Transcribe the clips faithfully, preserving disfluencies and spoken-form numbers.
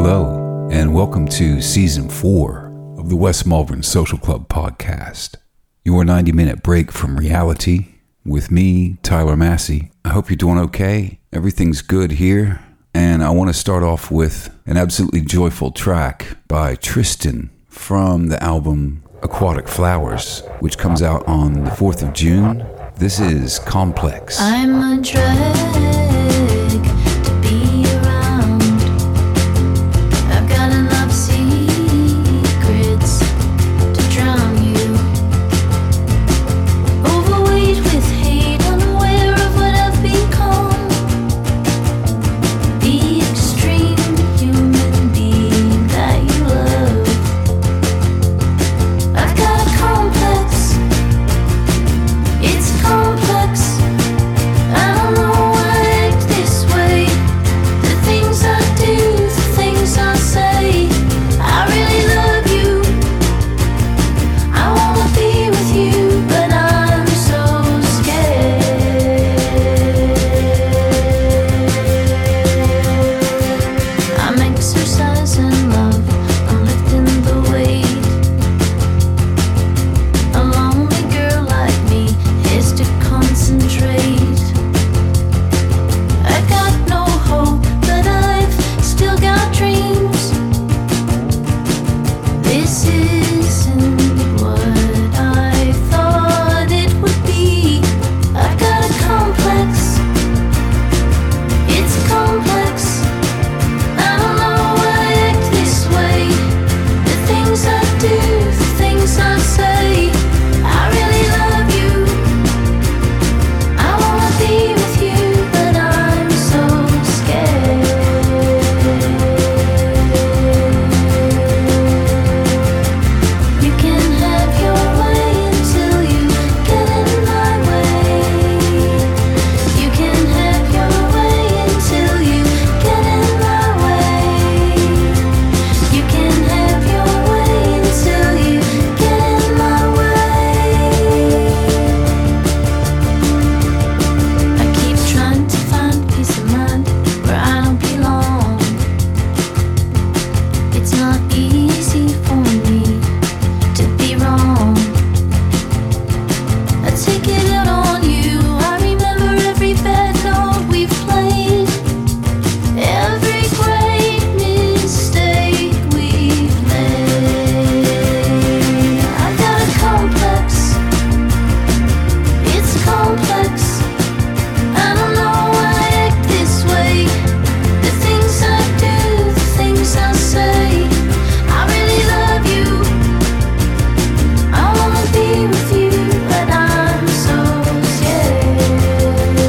Hello, and welcome to Season four of the West Malvern Social Club podcast, your ninety-minute break from reality with me, Tyler Massey. I hope you're doing okay. Everything's good here, and I want to start off with an absolutely joyful track by Tristan from the album Aquatic Flowers, which comes out on the fourth of June. This is Complex. I'm a drag to be around. I've got enough secrets to drown you. Overweight with hate, unaware of what I've become. The extreme human being that you love. I've got a complex. It's complex. I don't know why I act this way. The things I do, the things I say. I really love you. I wanna be with you, but I'm so scared. I'm exercising love. I'm lifting the weight. A lonely girl like me is to concentrate. I got no hope, but I've still got dreams. This isn't what I thought it would be. I've got a complex. It's complex. I don't know why I act this way. The things I do, the things I say. I really love you. I wanna be with you, but I'm so scared. You can have your way until you get in my way. You can have your way until you get in my way. You can have your way until you get in my way. I keep trying to find peace of mind where I don't belong. It's not easy for me to be wrong. I take it out on you. I remember every bad note we've played, every great mistake we've made. I got a complex. It's complex. I don't know why I act this way. The things I do, the things I say. I really love you. I wanna be with you, but I'm so scared.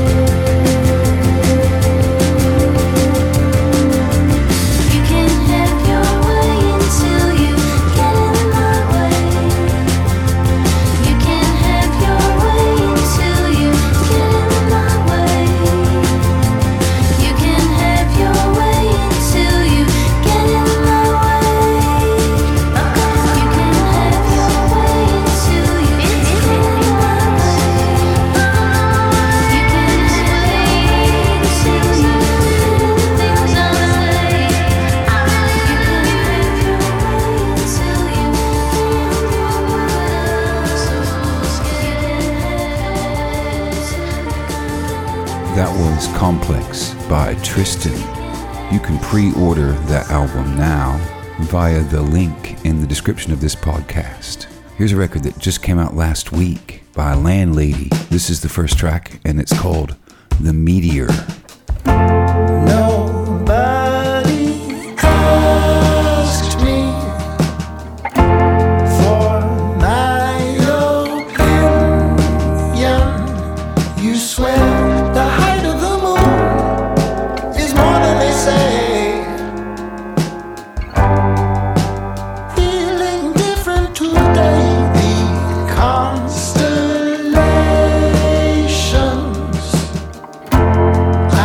You can have your way until you get in my way. You can have your way until you get in my way. You can have your way until you get in my way. You can have your way until you get in my way. You can wait until you do the things I say. I really you can have your way until you get in my way. I'm so scared. That was Complex by Tristan. You can pre-order that album now via the link in the description of this podcast. Here's a record that just came out last week by Landlady. This is the first track, and it's called The Meteor. Nobody asked me for my opinion. You swear the height of the moon is more than they say. Feeling different today. The constellations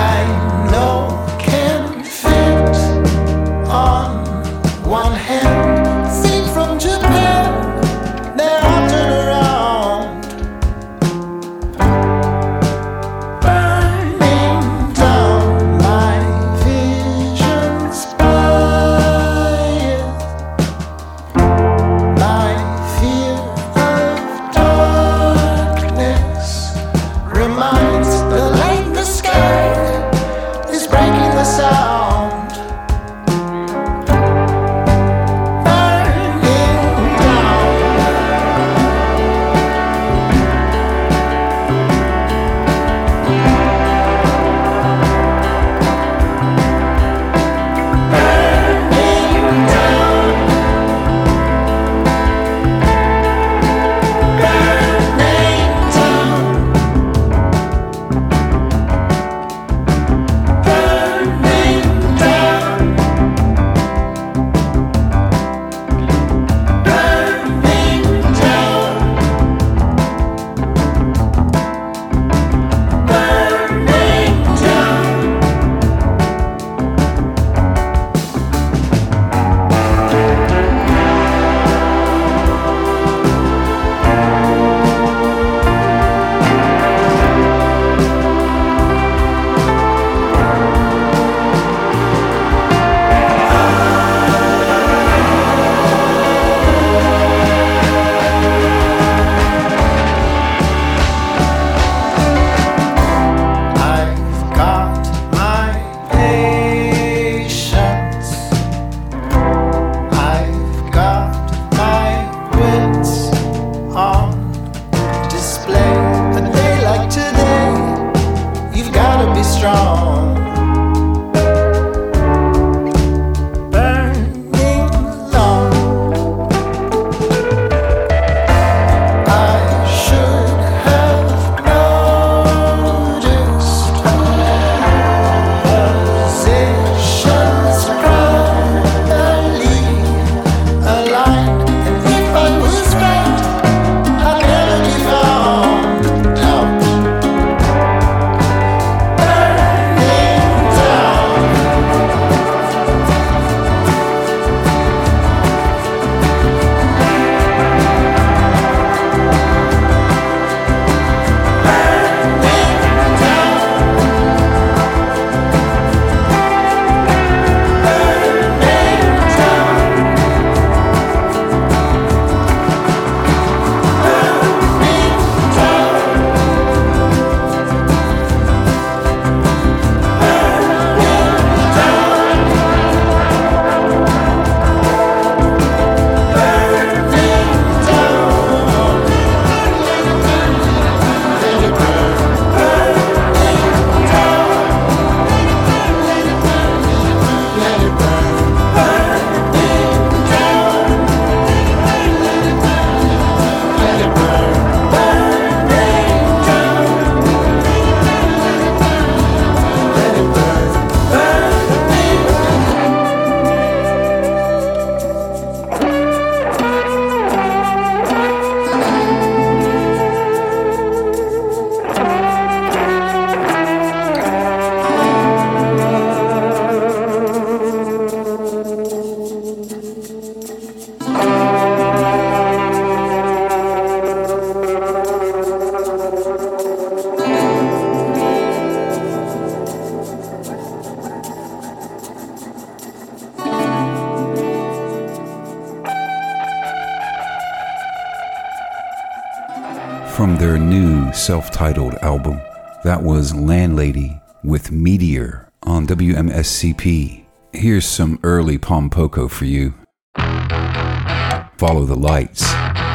from their new self-titled album. That was Landlady with Meteor on W M S C P. Here's some early Pompoko for you. Follow the Lights.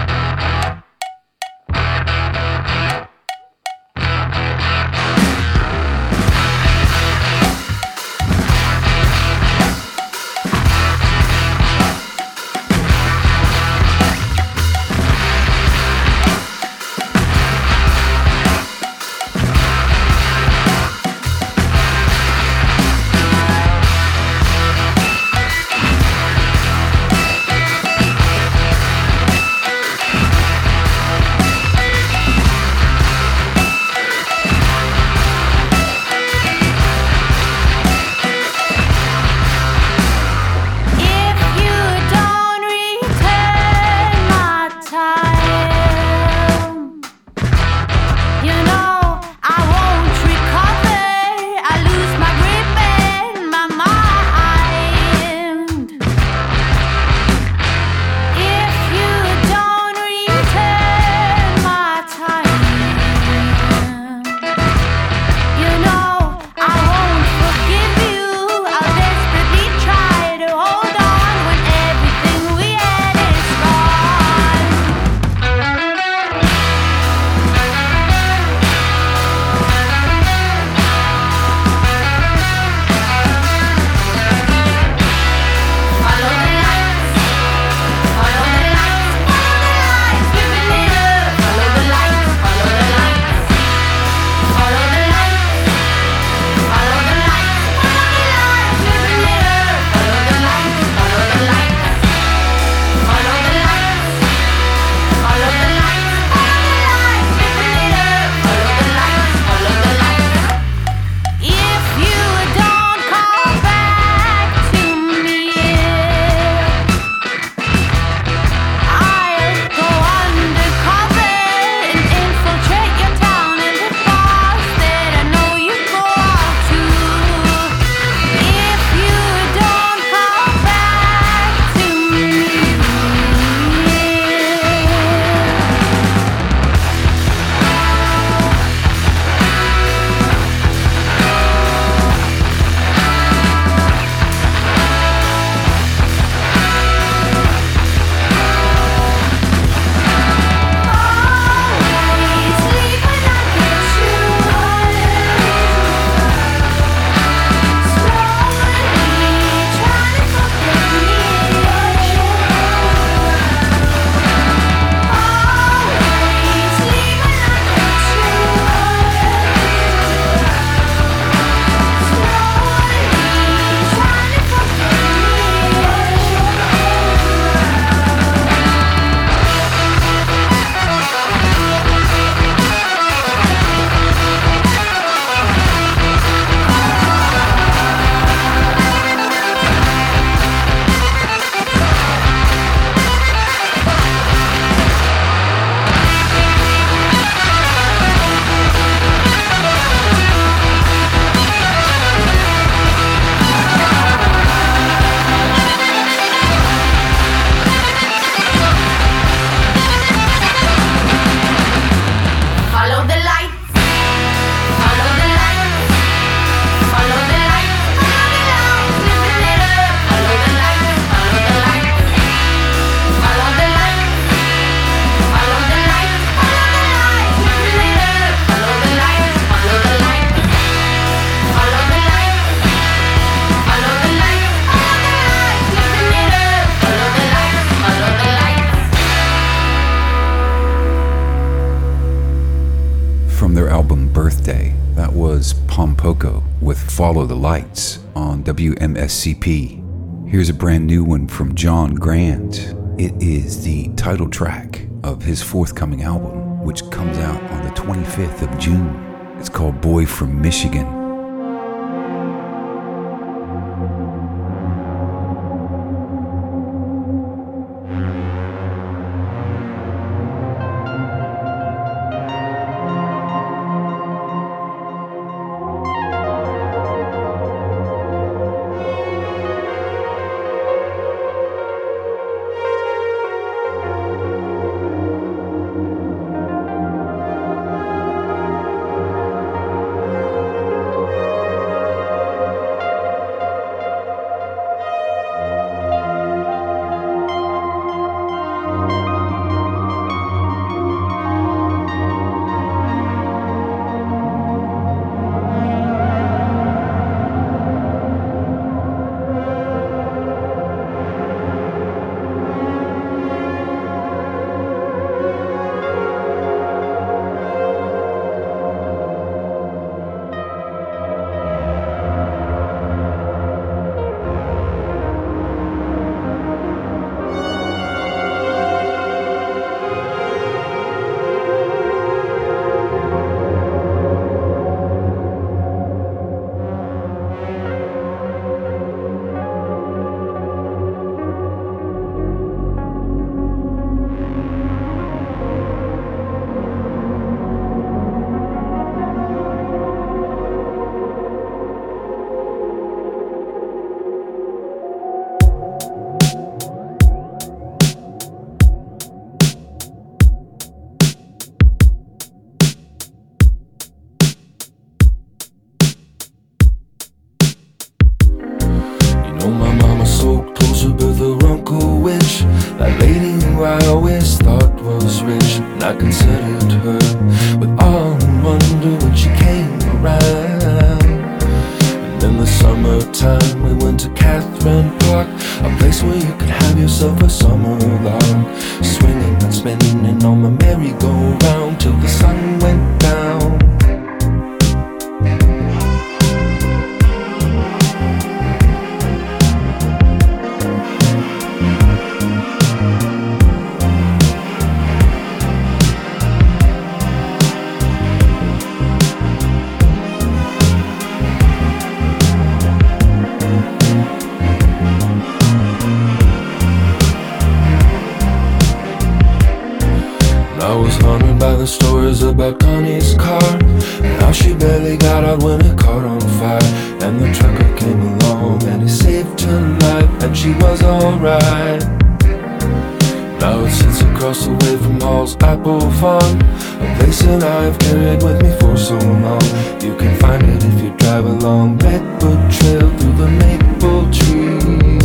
Birthday. That was Pompoko with Follow the Lights on W M S C P. Here's a brand new one from John Grant. It is the title track of his forthcoming album, which comes out on the twenty-fifth of June. It's called Boy from Michigan. who I always thought was rich, and I considered her with awe and wonder when she came around. And in the summertime we went to Catherine Park, a place where you could have yourself a summer long, swinging and spinning on my merry-go-round till the sun went down. I was haunted by the stories about Connie's car, and how she barely got out when it caught on fire. And the trucker came along and he saved her life, and she was alright. Now it sits across the way from Hall's Apple Farm, a place that I've carried with me for so long. You can find it if you drive along Redwood Trail through the maple trees.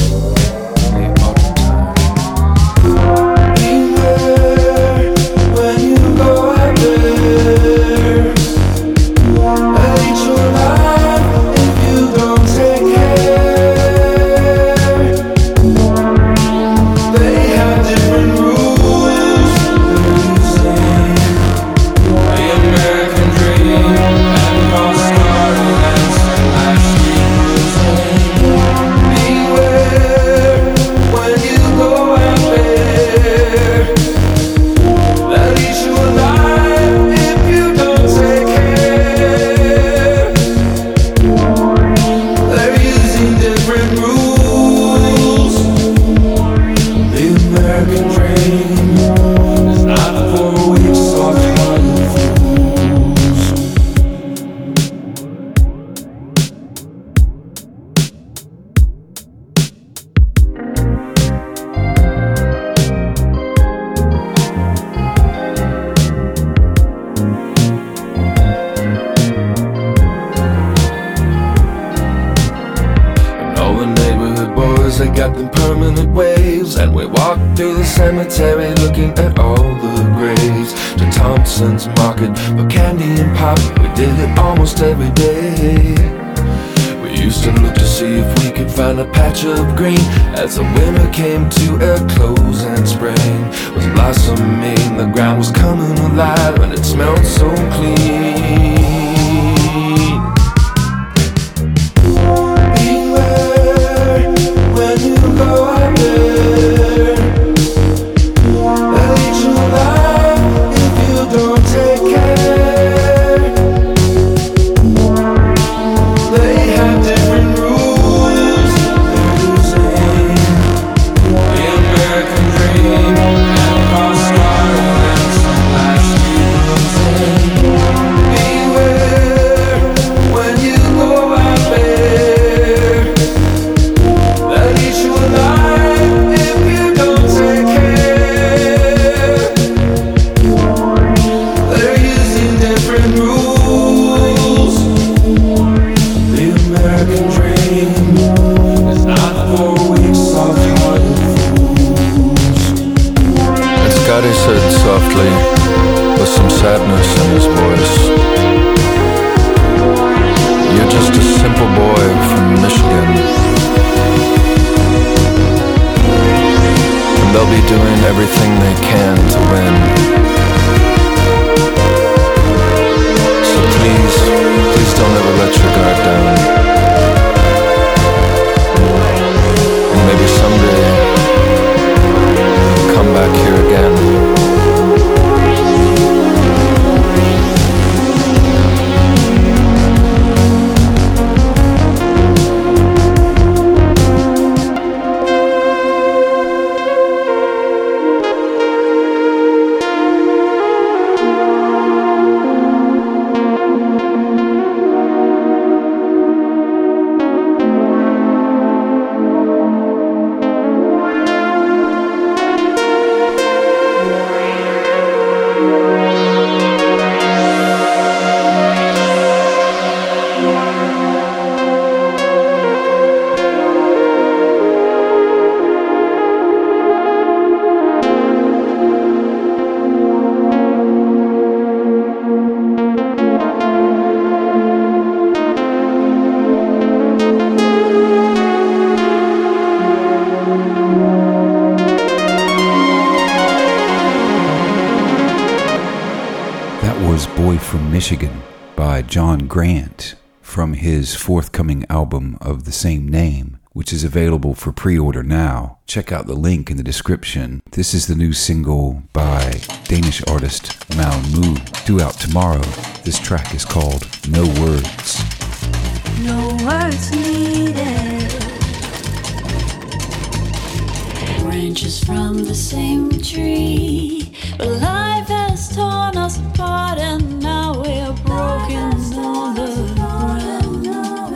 They got them permanent waves, and we walked through the cemetery looking at all the graves. To Thompson's Market for candy and pop, we did it almost every day. We used to look to see if we could find a patch of green as the winter came to a close and spring was blossoming. The ground was coming alive and it smelled so clean. Boy from Michigan by John Grant from his forthcoming album of the same name, which is available for pre-order now. Check out the link in the description. This is the new single by Danish artist Mal Mu, due out tomorrow. This track is called No Words. No words needed. Branches from the same tree, but life has torn us apart, and now we're broken on the ground.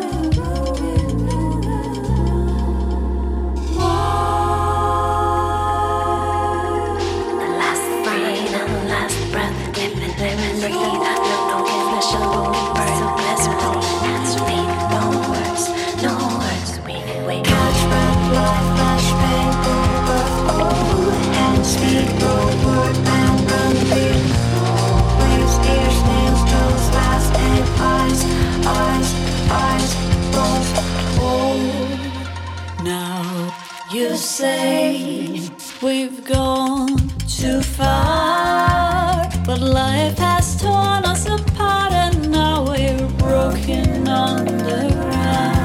The last breath, the last breath, living, living, breathe. No, no, flesh and bone, birds of misery. Answer me, no words, no words. We, we catch breath, life, flash, pain. Speak, roll, word, man, run, feel. Waves, ears, nails, toes, last, and eyes, eyes, eyes, bones, oh. Now you say we've gone too far, but life has torn us apart, and now we're broken on the ground.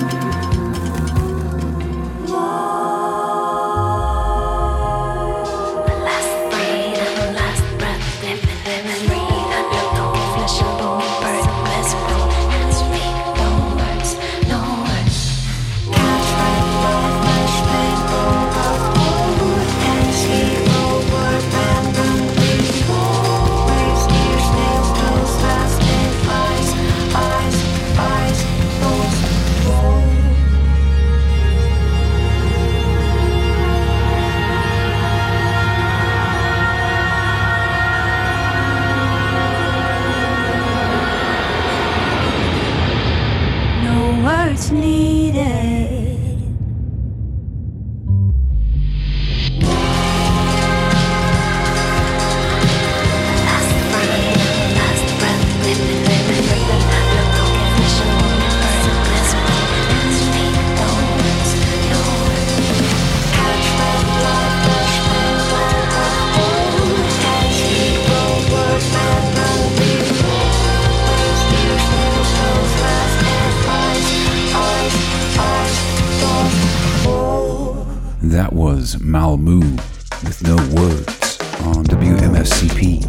That was Mal Mu with No Words on W M S C P.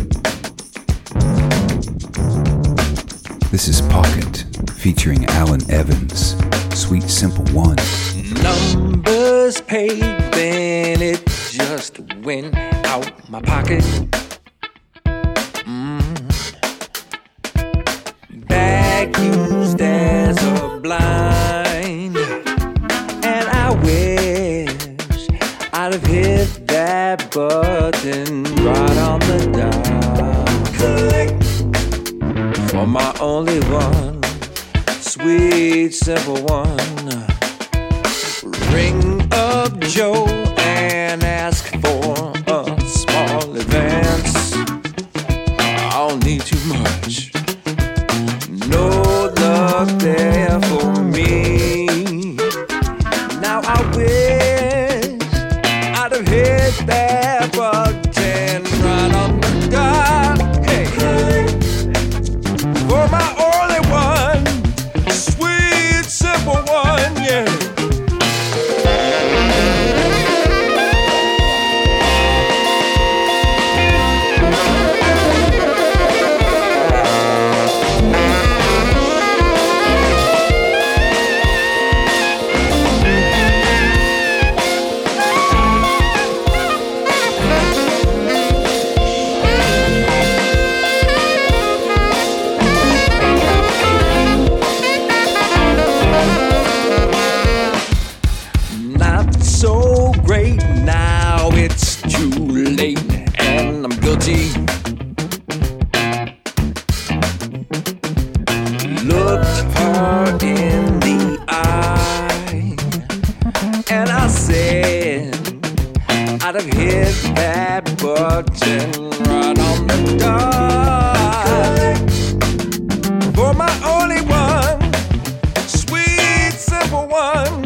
This is Pocket featuring Alan Evans, Sweet Simple One. Numbers paid, then it just went out my pocket. Mm. Bag used as a blind, and I wish I'd have hit that button right on the dot. Click for my only one, sweet simple one. Ring up Joe and ask for a small advance. I don't need too much. No luck there for me. Now I wish I'd have hit that button right on the dot. Hey, for my only one, sweet simple one, yeah. So great, now it's too late and I'm guilty. Looked her in the eye and I said I'd have hit that button right on the dot. For my only one, sweet simple one.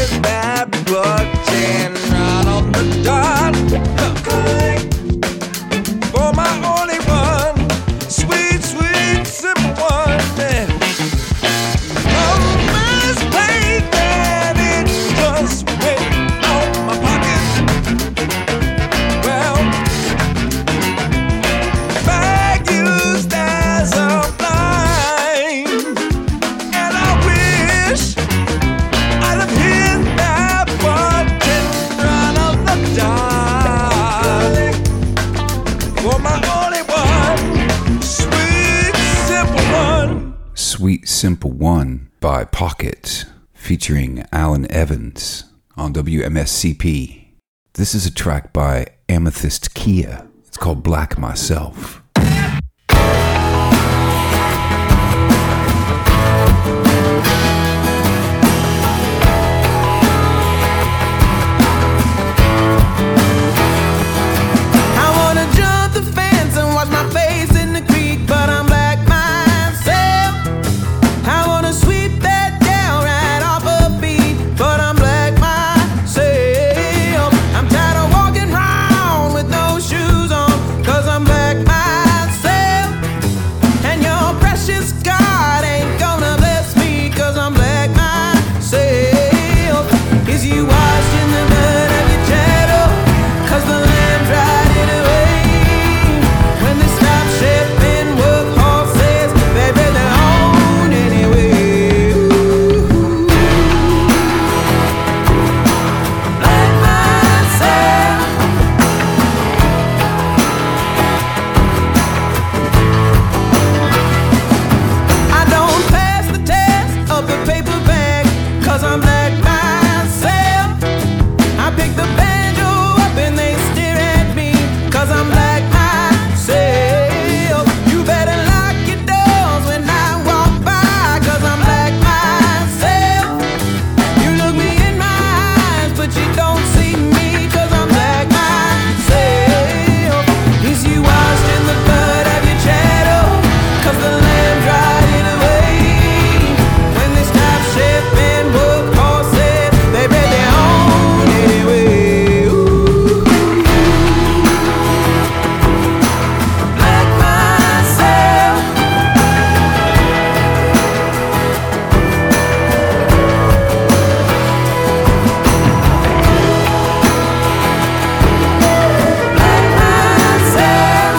with bad blood, ten right on the dot. For my only one, sweet, sweet, simple one. Numbers played and it just went on my pocket. Well, bag used as a blind, and I wish I'd have hit that button right on the dot. For my only one, sweet, simple one. Sweet Simple One by Pocket, featuring Alan Evans on W M S C P. This is a track by Amethyst Kia. It's called Black Myself. I wanna jump the fence and wash my face in the creek, but I'm black myself. I wanna sweep that down right off a beat, but I'm black myself. I'm tired of walking round with no shoes on, 'cause I'm black myself. And your precious God ain't gonna bless me, 'cause I'm black myself. Is you washed in the blood of your shadow, 'cause the lamb dried it away. When they stop shipping work horses, baby, they're on anyway. Ooh. Black myself. I don't pass the test of the paper bag, 'cause I'm black myself. I pick the banjo up and they stare at me, 'cause I'm black myself. You better lock your doors when I walk by, 'cause I'm black myself. You look me in my eyes, but you don't see me, 'cause I'm black myself. Is you washed in the blood of your shadow, 'cause the lamb dried it away. When they stop shipping work horses, baby, they're on anyway. Ooh. Black myself. Black myself.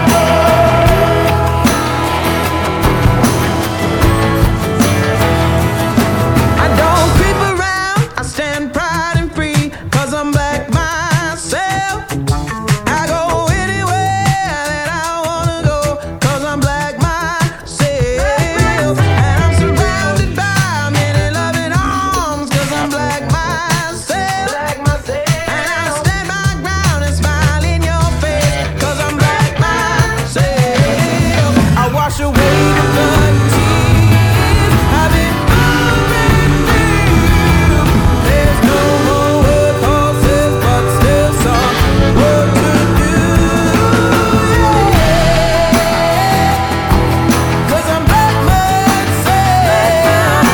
I don't creep around, I stand proud and free, 'cause I'm black myself. I go anywhere that I wanna go, 'cause I'm black myself. And I'm surrounded by many loving arms, 'cause I'm black myself. And I stand my ground and smile in your face, 'cause I'm black myself. I wash away the blood and tears I've been pouring through. There's no more work horses, but still some work to do. Yeah. 'Cause I'm black myself.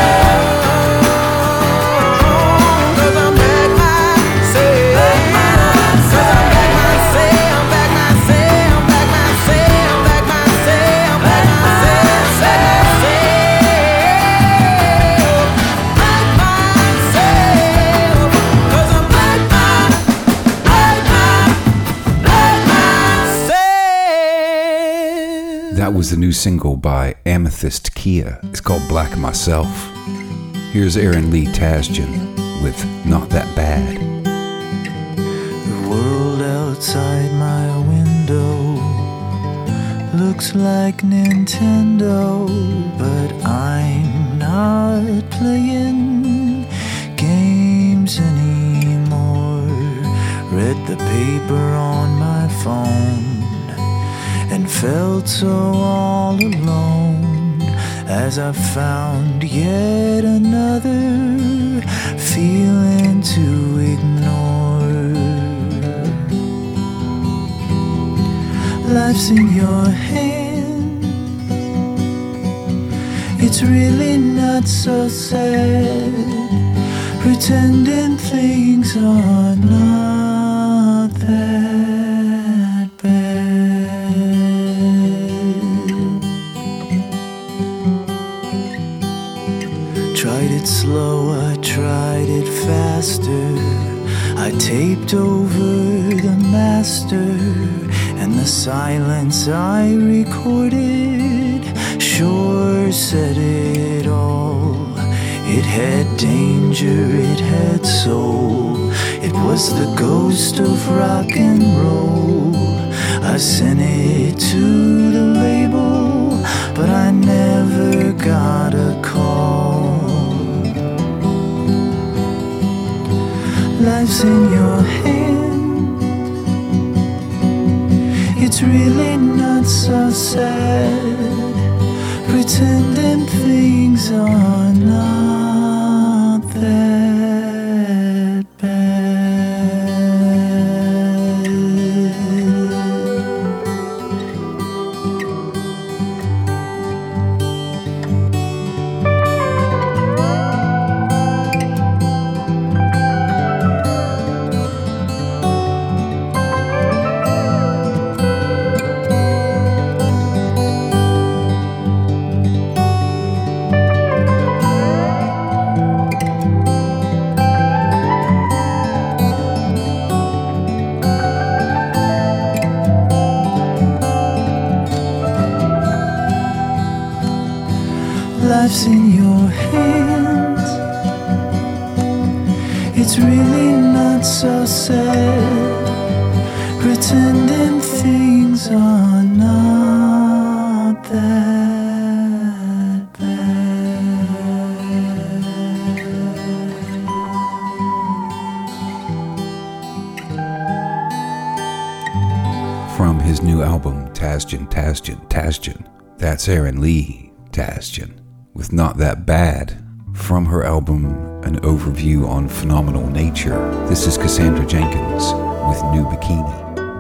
'Cause I'm black myself. 'Cause I'm black myself, black myself, black myself, black myself, black myself, black myself. Black myself. 'Cause I'm black my, black my, black myself. That was the new single by Amethyst Kia. It's called Black Myself. Here's Aaron Lee Tasjan with Not That Bad. The world outside my window looks like Nintendo, but I'm not playing games anymore. Read the paper on my phone and felt so all alone as I found yet another feeling to ignore. Life's in your hand, it's really not so sad. pretending things are not that bad. Tried it slow, I tried it faster. I taped over the master, and the silence I recorded sure said it all. It had danger, it had soul. It was the ghost of rock and roll. I sent it to the label, but I never got a call. Life's in your hand. It's really not so sad, pretending things are not that bad. Life's in your hands. It's really not so sad, pretending things are not that bad. From his new album, Tasjan, Tasjan, Tasjan, that's Aaron Lee Tasjan, with Not That Bad. From her album, an overview on phenomenal nature, this is Cassandra Jenkins with New Bikini.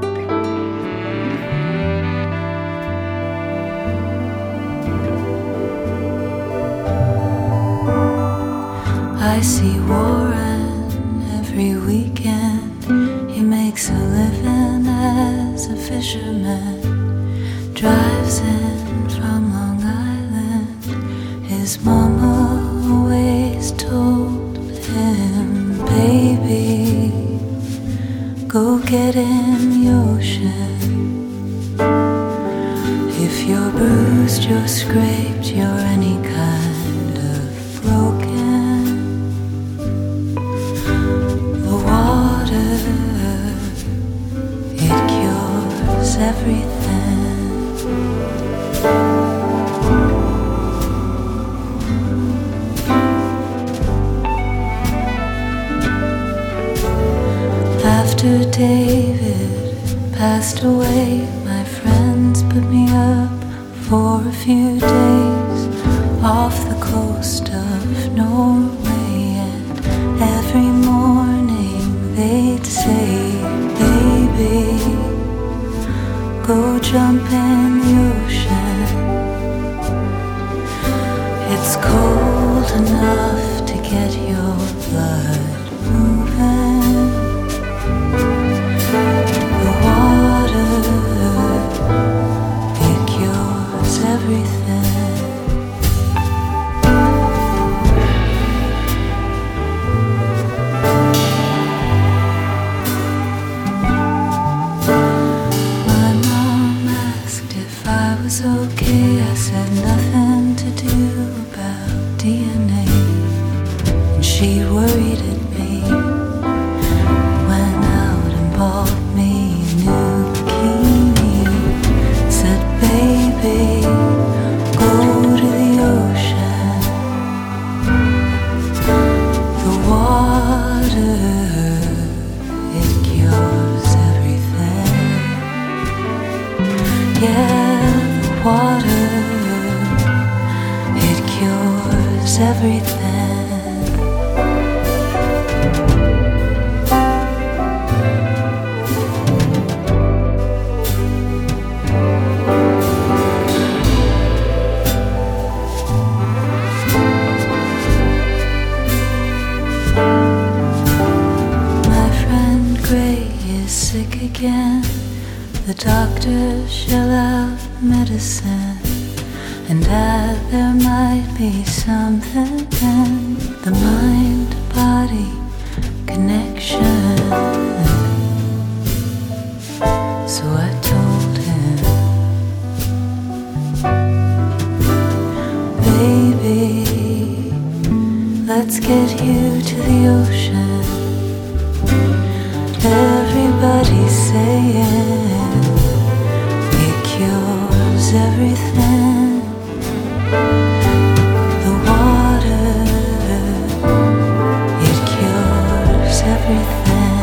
I see Warren every weekend. He makes a living as a fisherman. Drives in from Long Island. His mama always told him, baby, go get in the ocean. If you're bruised, you're scraped, you're any kind of broken. The water, it cures everything. After David passed away, my friends put me up for a few days off the coast of Norway, and every morning they'd say, baby, go jump in the ocean. It's cold enough to get your blood moving. The water, it cures everything. My mom asked if I was okay. I said nothing to do about D N A, and she worried at me. Went out and bought me a new bikini. Said, baby, go to the ocean. The water, it cures everything. Yeah, the water, it cures everything. again. The doctors shell out medicine, and that there might be something in the mind-body connection. So I told him, baby, let's get you to the ocean. Everybody's saying it cures everything. The water, it cures everything.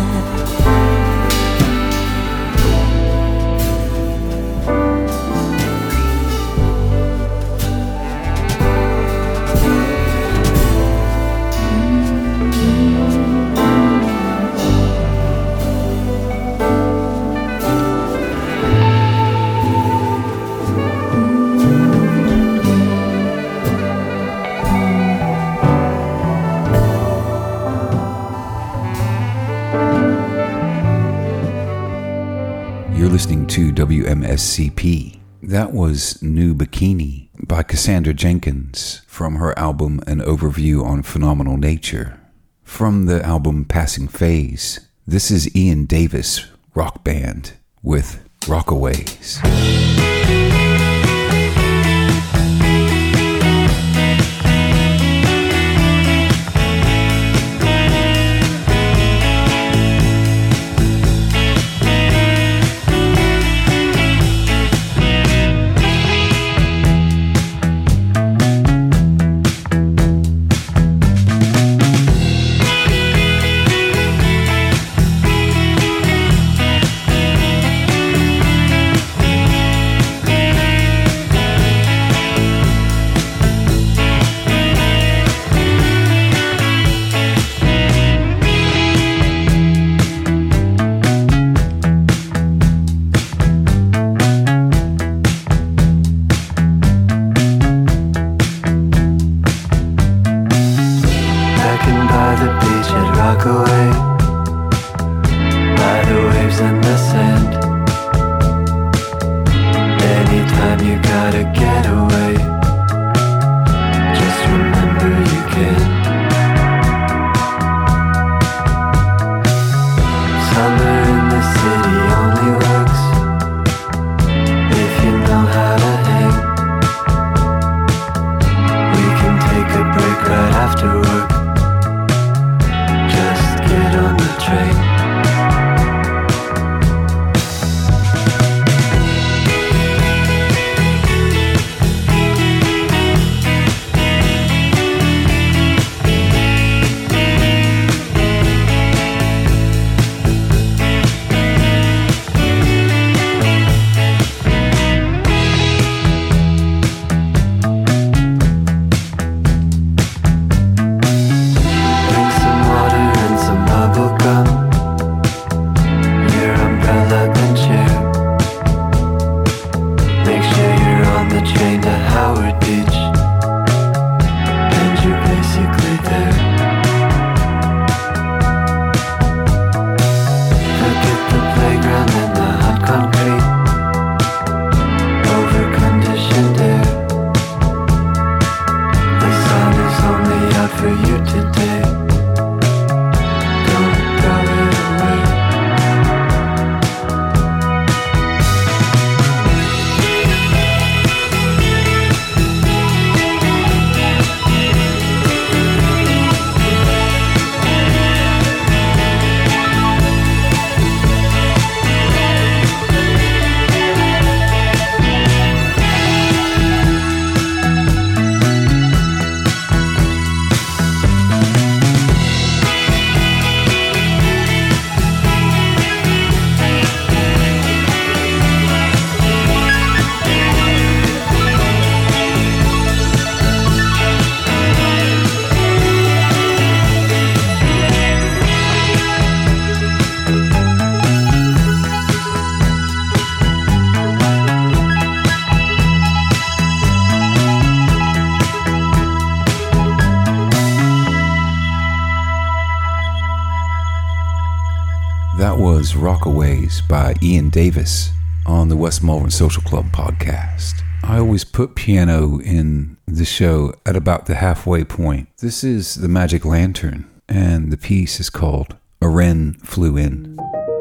Listening to W M S C P. That was New Bikini by Cassandra Jenkins from her album An Overview on Phenomenal Nature. From the album Passing Phase, this is Ian Davis Rock Band with Rockaways. That was Rockaways by Ian Davis on the West Malvern Social Club podcast. I always put piano in the show at about the halfway point. This is The Magic Lantern, and the piece is called A Wren Flew In.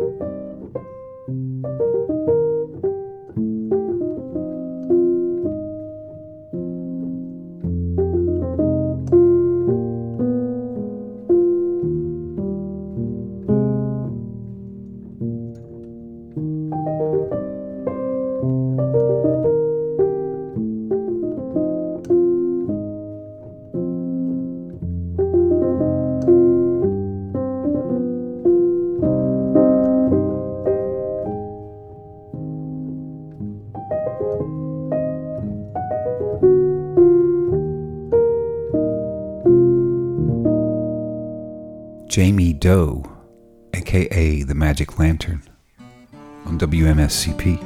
Jamie Doe, aka The Magic Lantern, on W M S C P.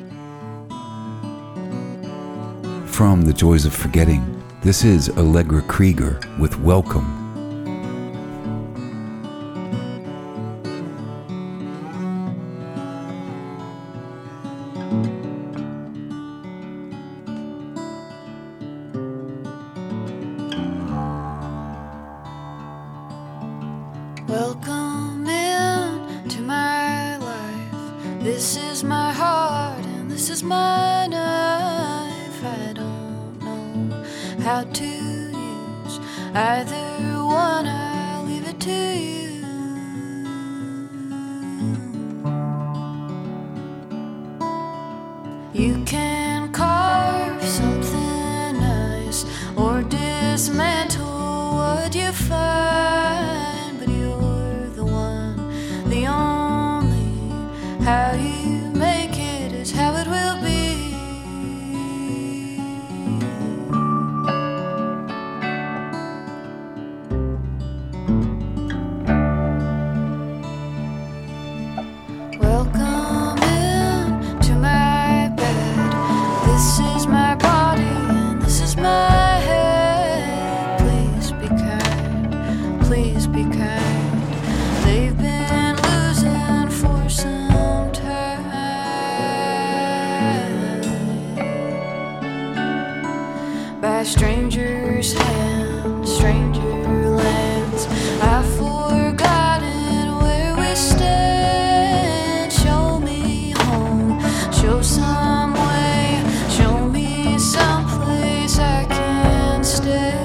From The Joys of Forgetting, this is Allegra Krieger with Welcome. Welcome in to my life. This is my heart and this is my knife. I don't know how to use either one. I'll leave it to you. You can carve something nice or dismantle what you find, but you're the one, the only. How you make it is how it will be. Welcome in to my bed. This is my body and this is my head. Please be kind, please be kind. They've been losing for some time. By strangers' hands, stranger lands, I've forgotten where we stand. Show me home, show some way, show me some place I can stay.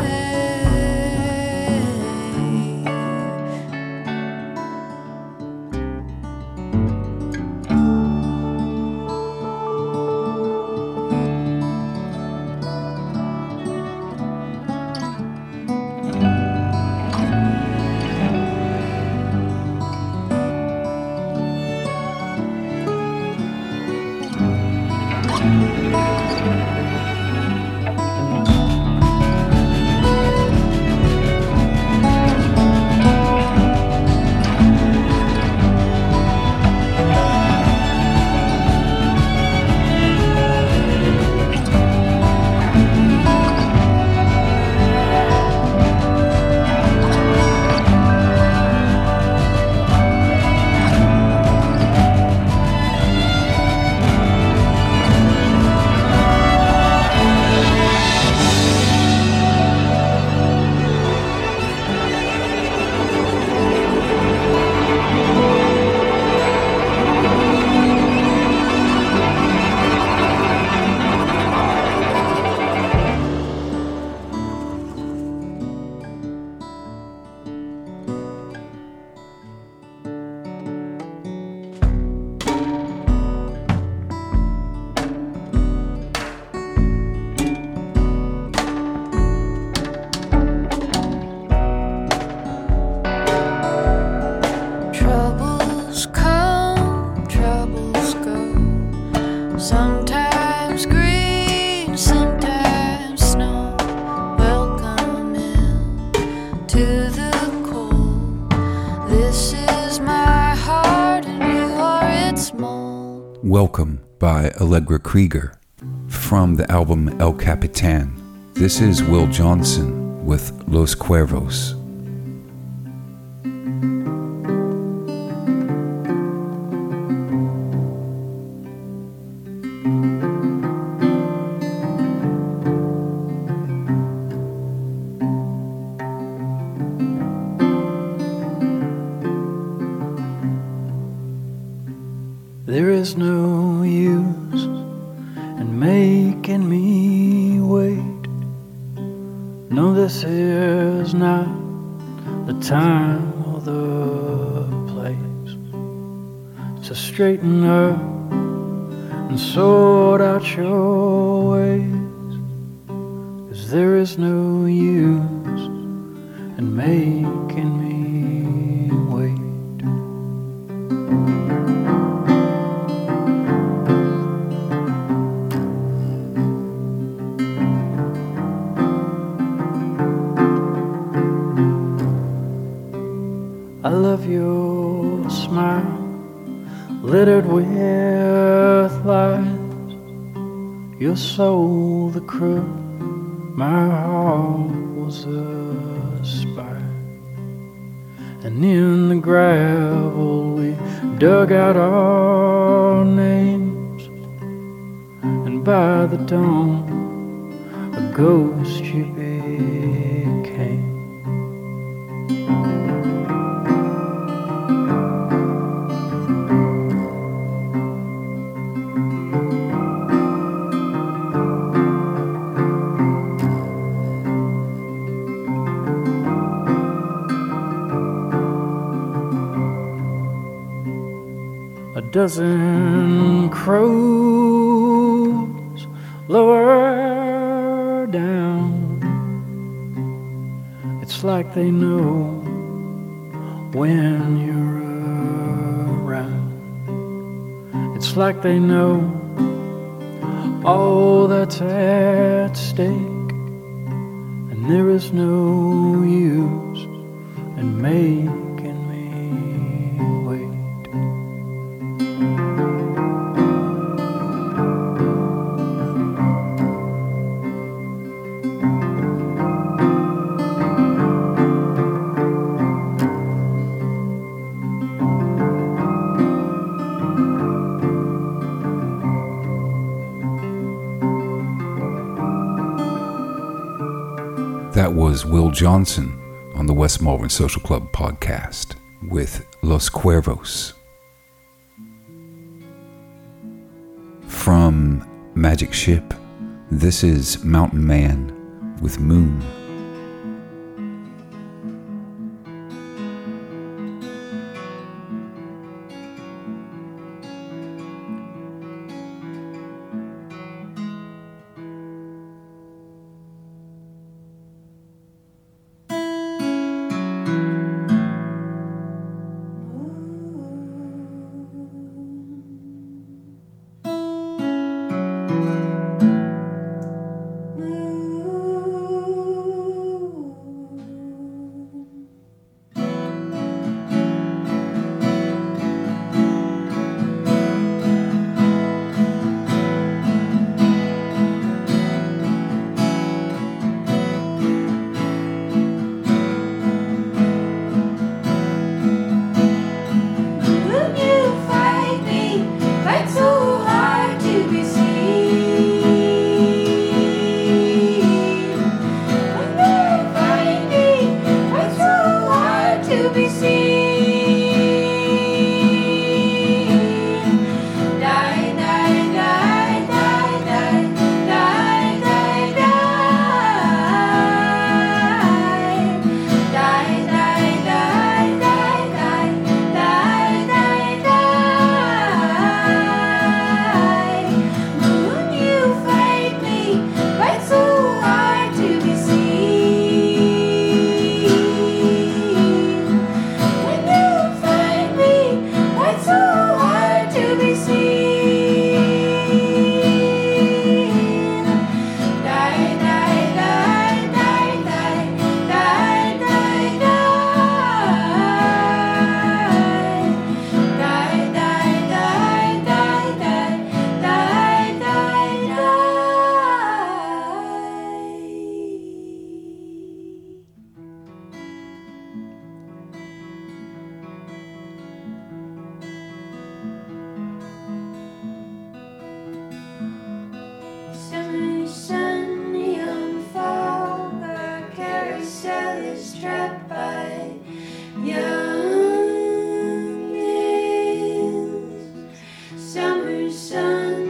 Troubles come, troubles go. Sometimes green, sometimes snow. Welcome in to the cold. This is my heart and you are its mold. Welcome by Allegra Krieger from the album El Capitan. This is Will Johnson with Los Cuervos. No, this is not the time or the place to straighten up and sort out your ways, 'cause there is no use in making me wait. I love your smile, littered with lies. Your soul, the crook, my heart was a spire. And in the gravel we dug out our names, and by the dawn a ghost you became. A dozen crows lower down. It's like they know when you're around. It's like they know all that's at stake, and there is no use in making me wait. That was Will Johnson on the West Malvern Social Club podcast with Los Cuervos. From Magic Ship, this is Mountain Man with Moon.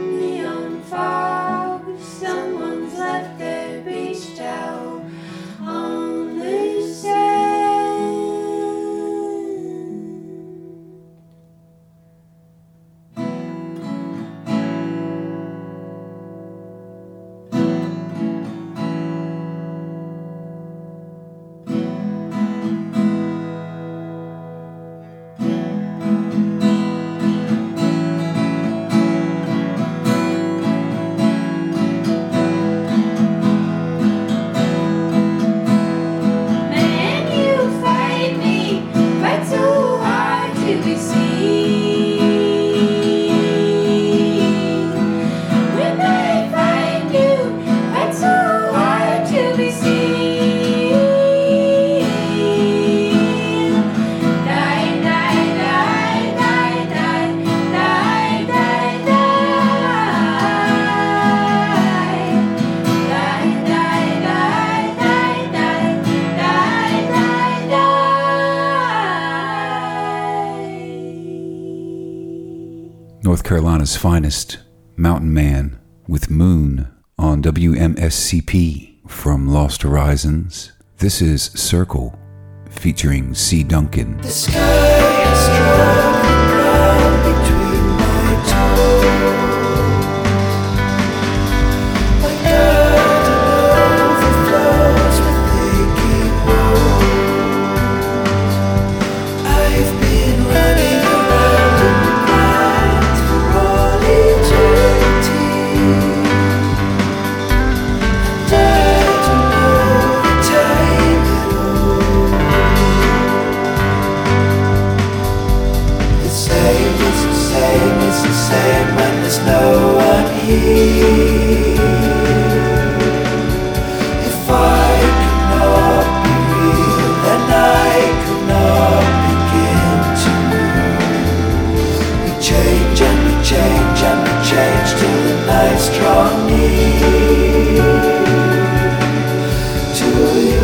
On Carolina's finest, Mountain Man with Moon on W M S C P from Lost Horizons. This is Circle featuring C. Duncan. The sky has drawn the ground between my toes. My garden overflows with aching woes. I've been running around in the grind for all eternity, and I don't know the time at all. The same is the same is the same when there's no one here. If I could not be real, then I could not begin to move. We change and we change and we change till the nights draw near to you.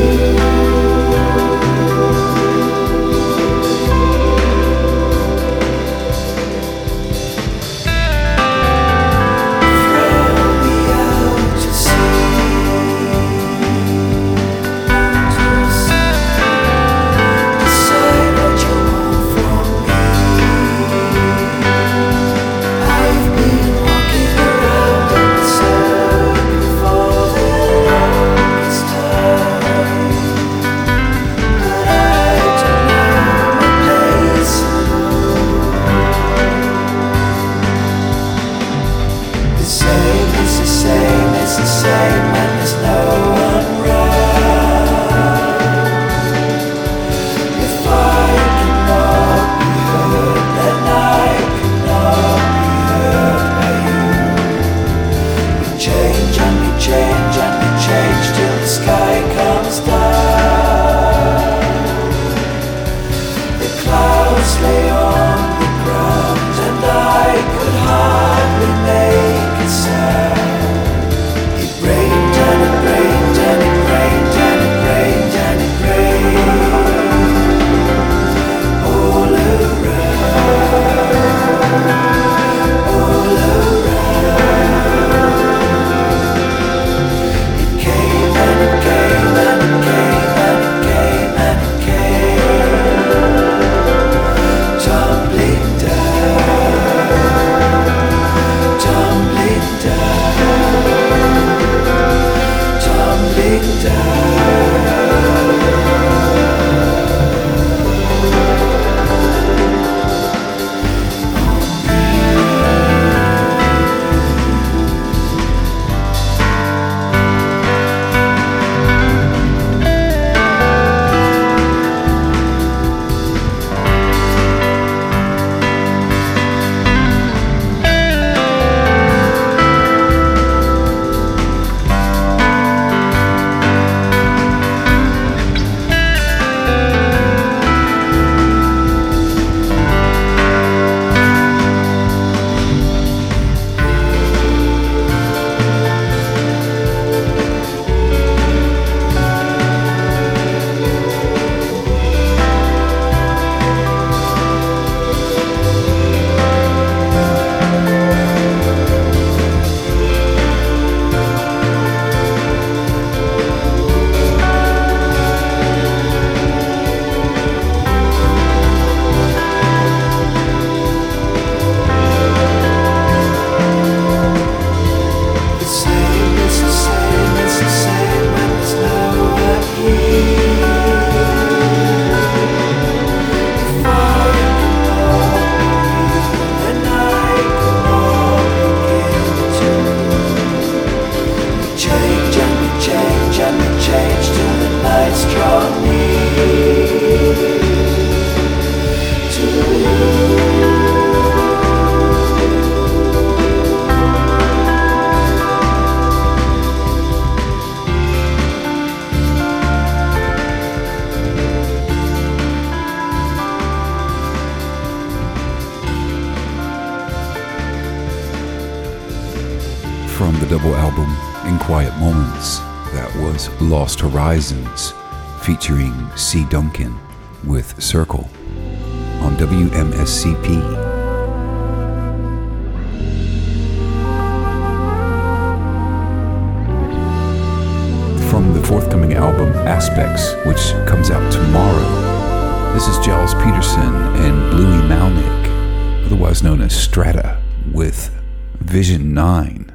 From the double album In Quiet Moments, that was Lost Horizons featuring C. Duncan with Circle on W M S C P. forthcoming album Aspects, which comes out tomorrow. This is Giles Peterson and Bluey Malnick, otherwise known as Strata, with Vision nine.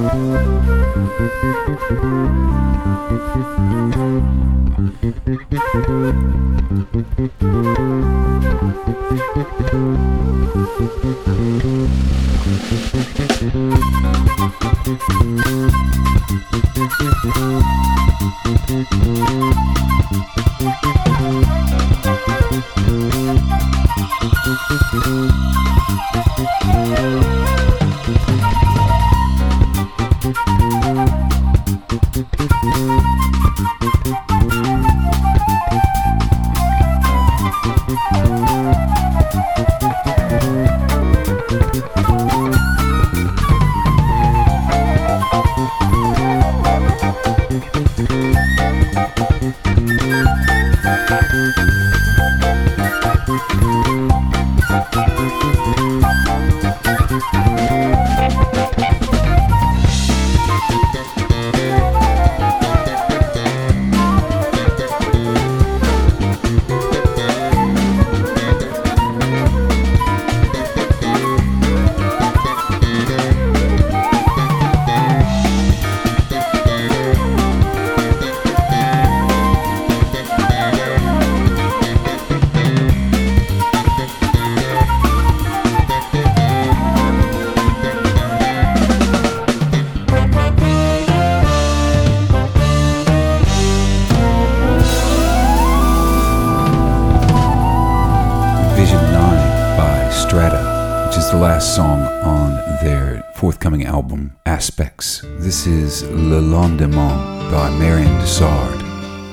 The last song on their forthcoming album, Aspects. This is Le Lendemain by Marianne Dessard.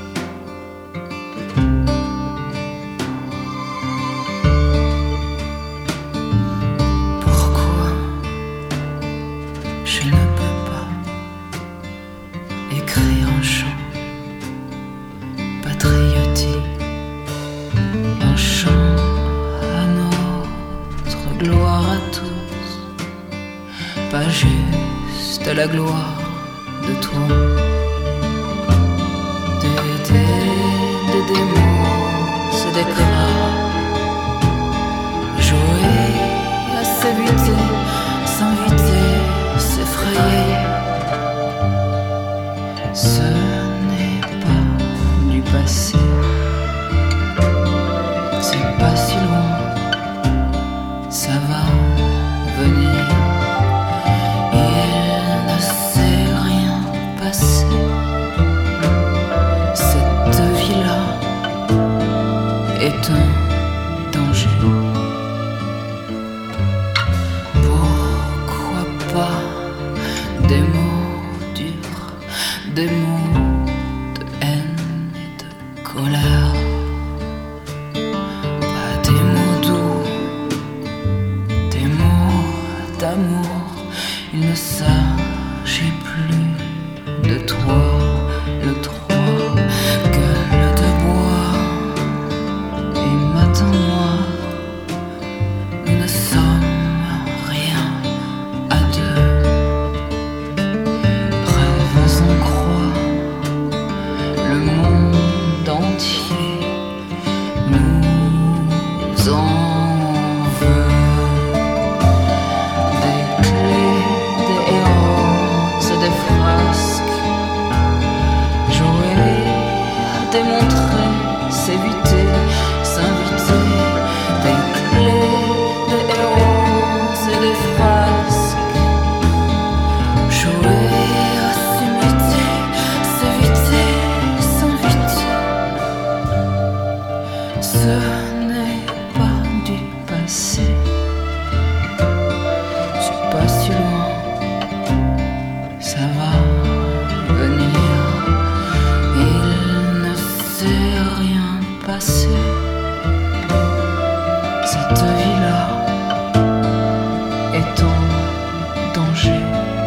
Pourquoi je ne peux pas écrire un chant patriotique, un chant à notre gloire à tous, pas juste à la gloire de toi. Des, des, des démons, c'est des cras, jouer à s'éviter, s'inviter, s'effrayer. Ce n'est pas du passé, c'est pas si loin, ça va venir. Il ne s'est rien passé, cette vie-là est un danger. Pourquoi pas des mots durs, des mots de haine et de colère, pas des mots doux, des mots d'amour. Il ne s'agit plus de toi, le trois, gueule de bois et matin noir. Nous ne sommes rien à deux. Rêves en croix, le monde entier nous en veut. Des clés, des errances, des frasques, jouer, démontrer, s'éviter, s'inviter. Des clés, des errances et des frasques, jouer à s'imiter, s'éviter, s'inviter. Ce n'est pas du passé, c'est pas si loin, ça va venir. Il ne s'est rien passé, cette vie-là est en danger.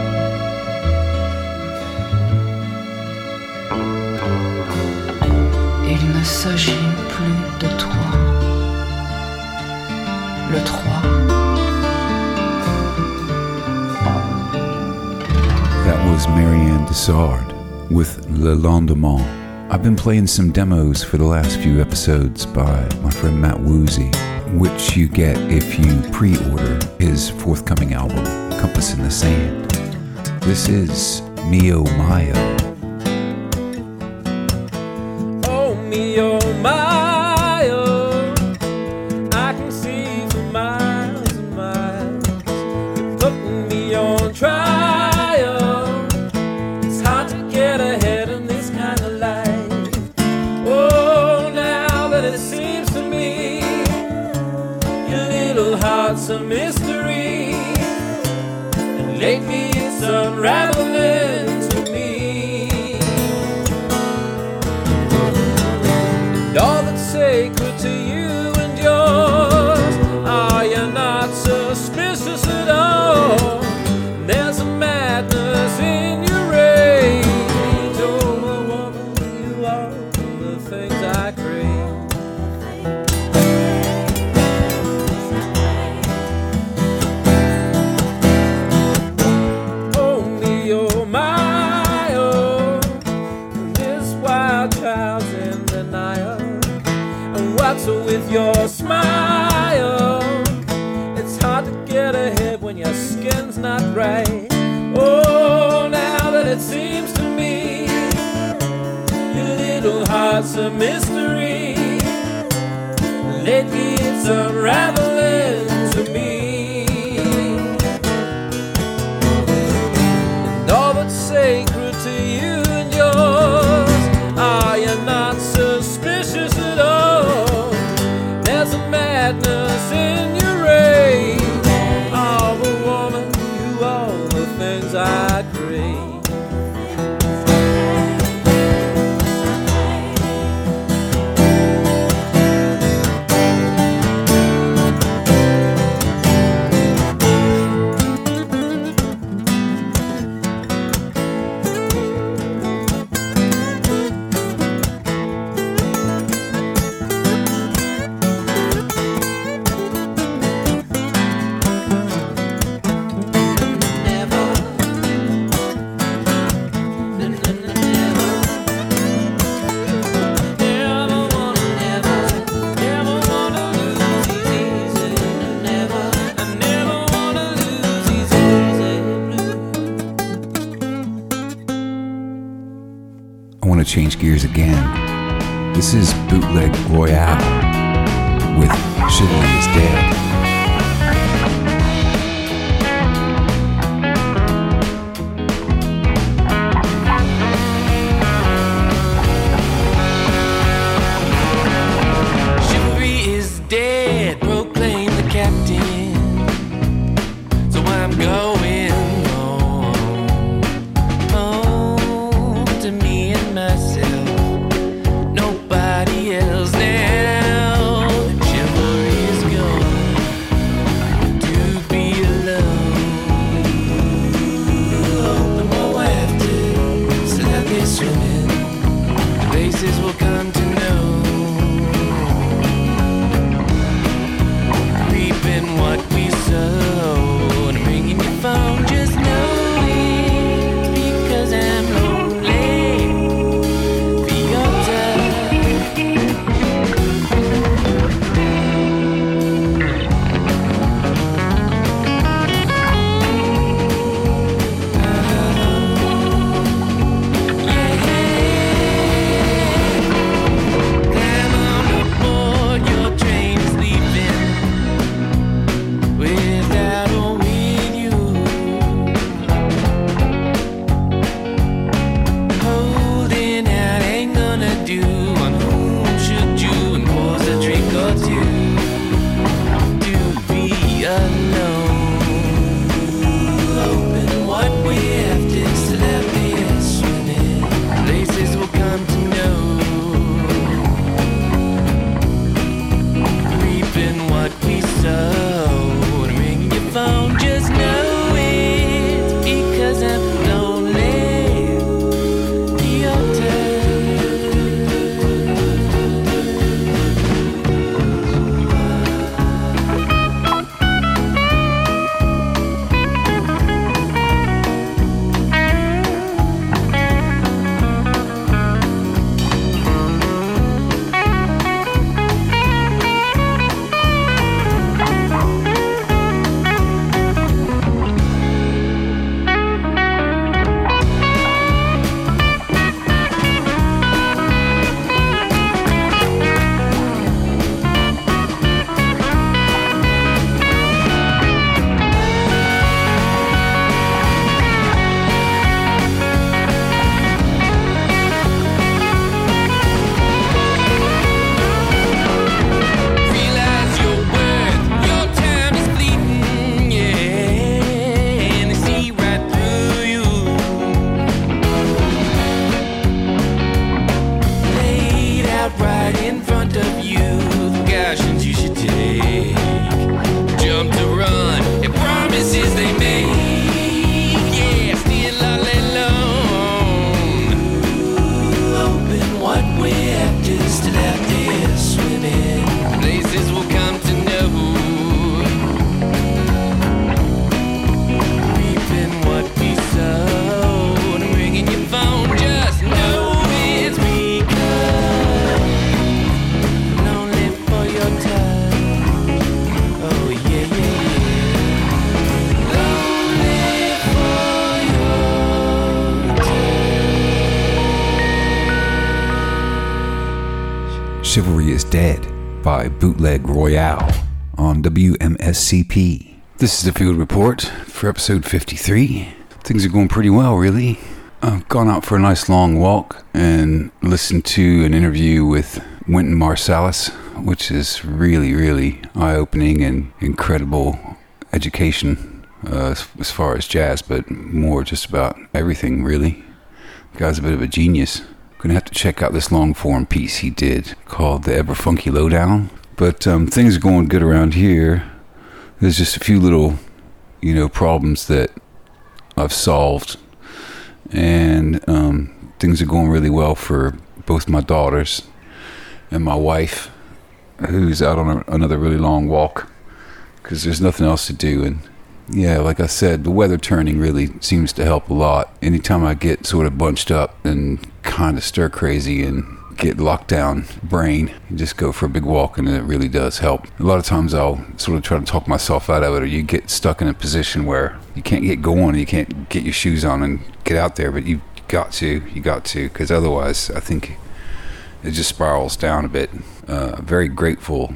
Il ne s'agit plus de toi, le trois. That was Marianne Dessard with Le Lendemain. I've been playing some demos for the last few episodes by my friend Matt Woozy, which you get if you pre-order his forthcoming album, Compass in the Sand. This is Mio Maya. Oh, me, oh, my, oh, I can see for miles and miles. You're putting me on trial. It's hard to get ahead in this kind of life. Oh, now that it seems to me your little heart's a mystery, and lately it's unraveling to me. And all that's sacred to you and yours, are you not suspicious at all? And there's a madness in your rage. Oh, woman, you are the things I crave. Oh, me, oh, my, oh, this wild child's in denial. And what's with your smile? It's hard to get ahead when your skin's not right. Oh, now that it seems to me your little heart's a mystery, lately it's unraveling to me. And all that's sacred to you and yours, are you not suspicious at all? There's a madness in your rage. Oh, but woman, you are the things I crave. I want to change gears again. This is Bootleg Royale with Chivalry is Dead. Chivalry is dead, proclaim the captain. So I'm going home, home to me and myself. Nobody else now. Chivalry is gone to be alone. Open more after, so that they're swimming. Places will come to know. Reaping what we sow, and bringing your phone. Just know it's because I'm lonely for your Climb on aboard, your train is leaving. Without or with you, holding out ain't gonna do. On whom should you impose a drink or two? To be alone, open what we have to, so that we are swimming. Places will come to know. Reaping what we sow, and ringing your phone. Just know it's because I'm lonely. Your turn. Chivalry is Dead by Bootleg Royale on W M S C P. This is the Field Report for episode fifty-three. Things are going pretty well, really. I've gone out for a nice long walk and listened to an interview with Wynton Marsalis, which is really, really eye-opening and incredible education uh, as far as jazz, but more just about everything, really. The guy's a bit of a genius. Gonna have to check out this long-form piece he did called The Ever Funky Lowdown. But um, things are going good around here. There's just a few little, you know, problems that I've solved. And um, things are going really well for both my daughters and my wife, who's out on a, another really long walk because there's nothing else to do. And yeah, like I said, the weather turning really seems to help a lot. Anytime I get sort of bunched up and kind of stir crazy and get locked down brain, you just go for a big walk and it really does help. A lot of times I'll sort of try to talk myself out of it, or you get stuck in a position where you can't get going, you can't get your shoes on and get out there, but you got to, you got to, because otherwise I think it just spirals down a bit. Uh, very grateful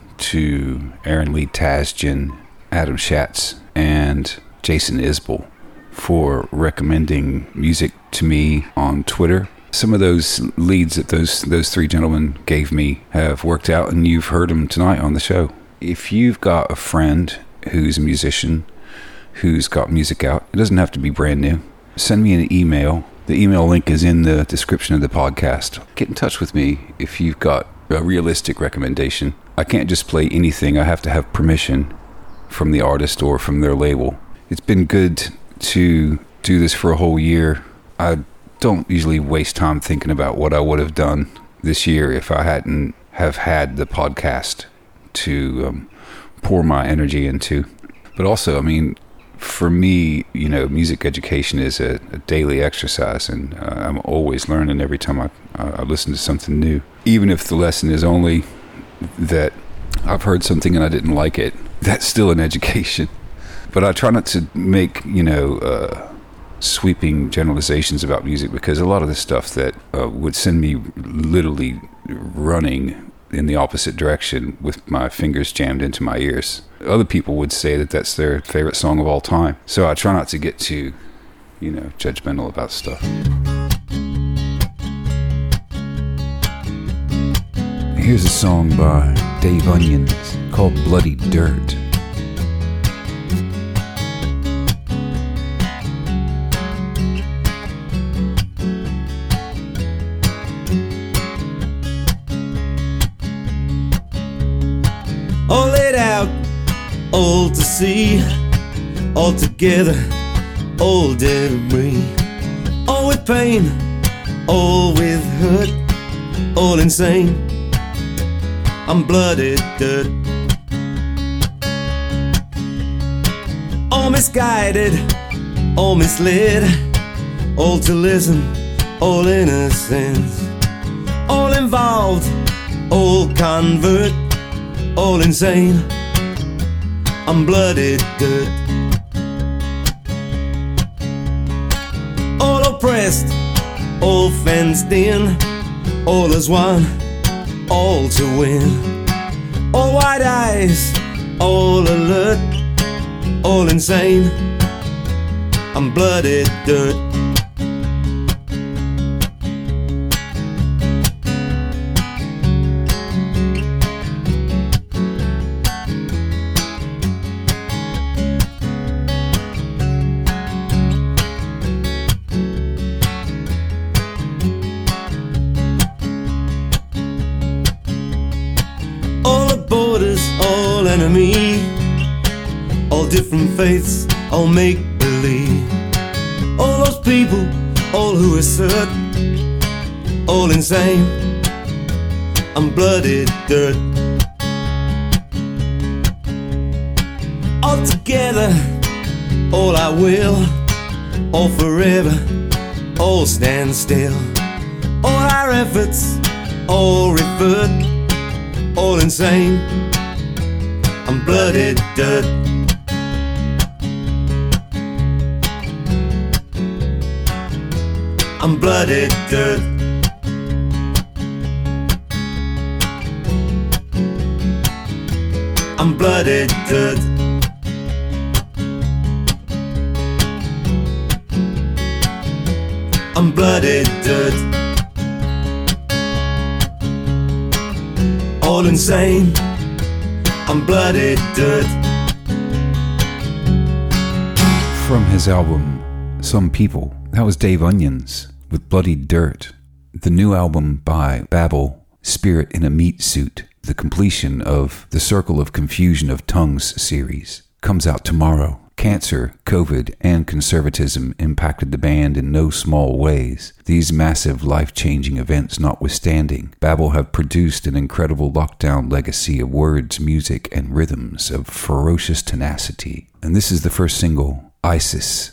to Aaron Lee Tasjan, Adam Schatz, and Jason Isbell for recommending music to me on Twitter. Some of those leads that those those three gentlemen gave me have worked out, and you've heard them tonight on the show. If you've got a friend who's a musician, who's got music out, it doesn't have to be brand new, send me an email. The email link is in the description of the podcast. Get in touch with me if you've got a realistic recommendation. I can't just play anything. I have to have permission from the artist or from their label. It's been good to do this for a whole year. I don't usually waste time thinking about what I would have done this year if I hadn't have had the podcast to um, pour my energy into. But also, I mean, for me, you know, music education is a, a daily exercise, and uh, I'm always learning every time I, I listen to something new. Even if the lesson is only that I've heard something and I didn't like it, that's still an education. But I try not to make, you know, uh, sweeping generalizations about music, because a lot of the stuff that uh, would send me literally running in the opposite direction with my fingers jammed into my ears. Other people would say that that's their favorite song of all time. So I try not to get too, you know, judgmental about stuff. Here's a song by Dave Onions called Bloody Dirt. All laid out, all to see, all together, all debris, all with pain, all with hurt, all insane. I'm bloody dirt, all misguided, all misled, all to listen, all innocence, all involved, all convert, all insane. I'm bloody dirt, all oppressed, all fenced in, all as one, all to win. All wide eyes, all alert, all insane. I'm bloody dirt. Enemy, all different faiths, all make-believe, all those people, all who assert, all insane. I'm bloody dirt, all together, all I will, all forever, all stand still, all our efforts, all revert, all insane. I'm bloody dirt. I'm bloody dirt. I'm blooded dirt. I'm blooded dirt. All insane. I'm blooded dirt. From his album Some People, that was Dave Onions with Bloody Dirt. The new album by Babel, Spirit in a Meat Suit, the completion of the Circle of Confusion of Tongues series, comes out tomorrow. Cancer, COVID, and conservatism impacted the band in no small ways. These massive life-changing events notwithstanding, Babel have produced an incredible lockdown legacy of words, music, and rhythms of ferocious tenacity. And this is the first single, ISIS.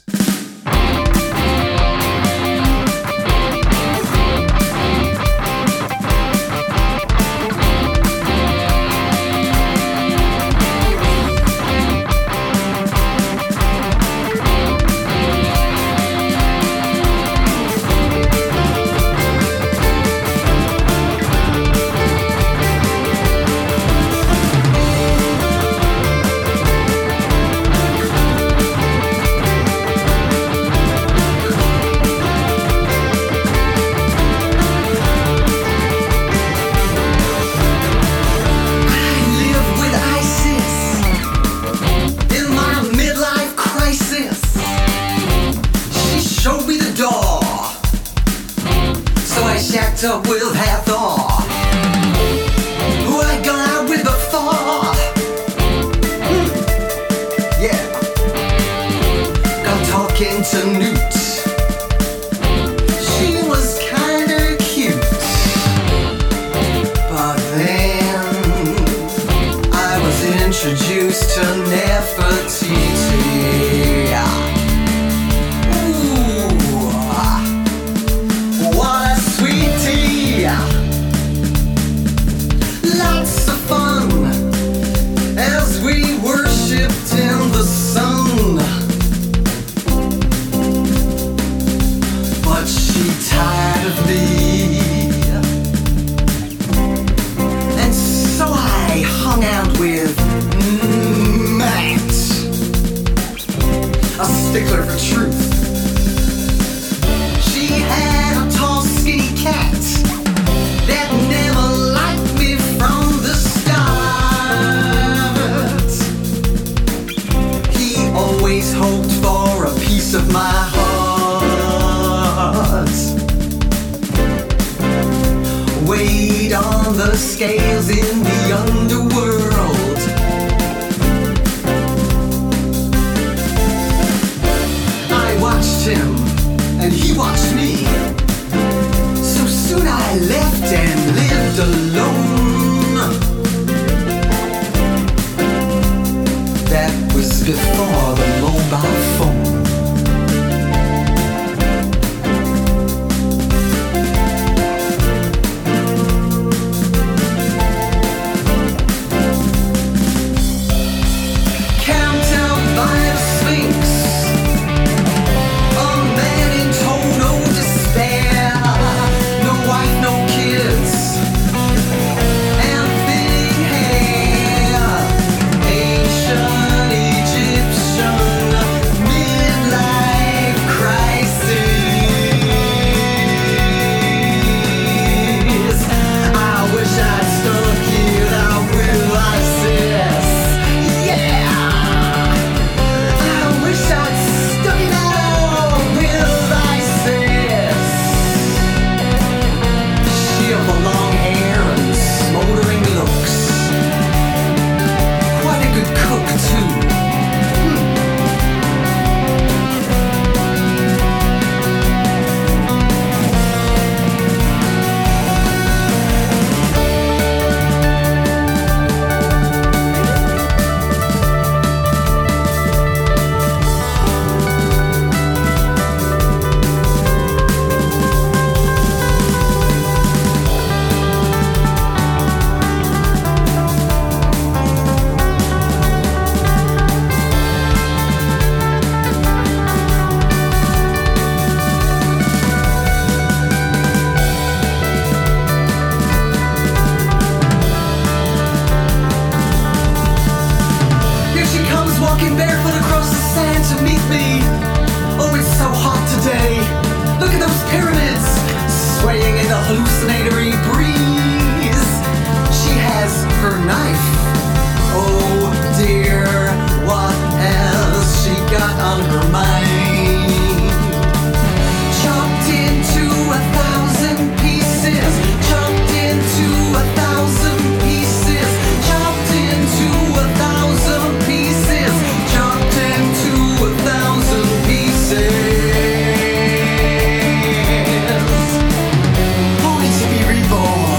Up with Hathor, who I gone out with before. Mm. Yeah, got talking to Newt. She was kinda cute, but then I was introduced to Nefertiti. Lots of fun as we worshipped in the sun, but she tired of me, and so I hung out with Matt, a stickler for truth. She had a tall, skinny cat that never liked me from the start. He always hoped for a piece of my heart. Weighed on the scales in the underworld. I watched him and he watched me. So soon I left and lived alone. That was before the mobile phone. on her mind. Chopped into a thousand pieces, chopped into a thousand pieces, chopped into a thousand pieces, chopped into a thousand pieces. Only to be reborn.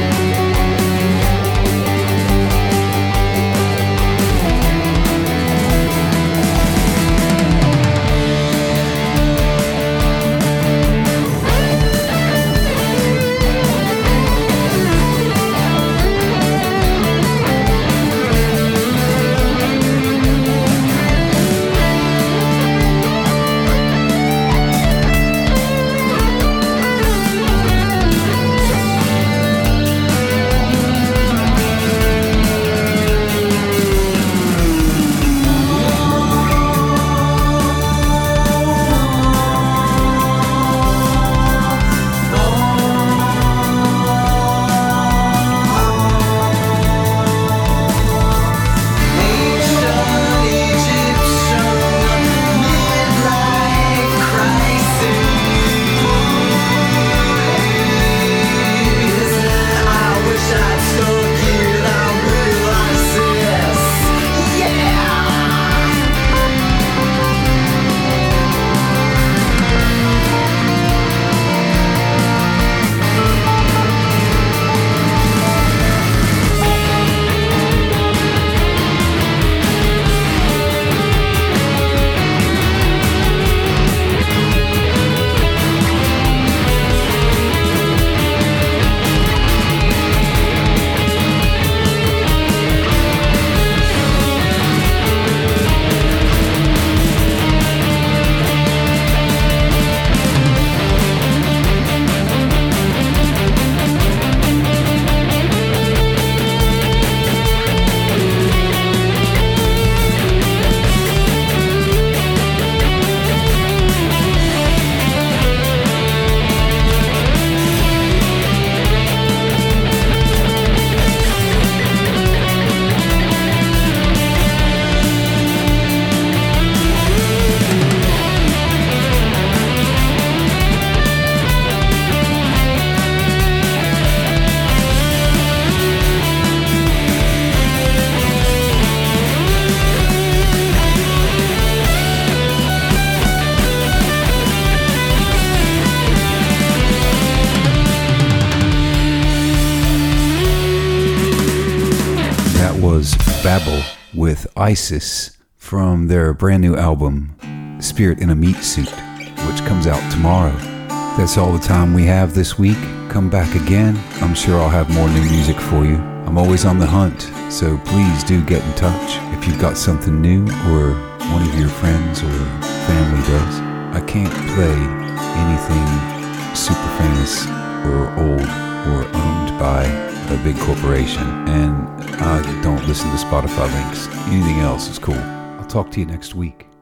Babel with Isis from their brand new album Spirit in a Meat Suit, which comes out tomorrow. That's all the time we have this week. Come back again. I'm sure I'll have more new music for you. I'm always on the hunt, so please do get in touch if you've got something new or one of your friends or family does. I can't play anything super famous or old or owned by a big corporation, and I don't listen to Spotify links. Anything else is cool. I'll talk to you next week.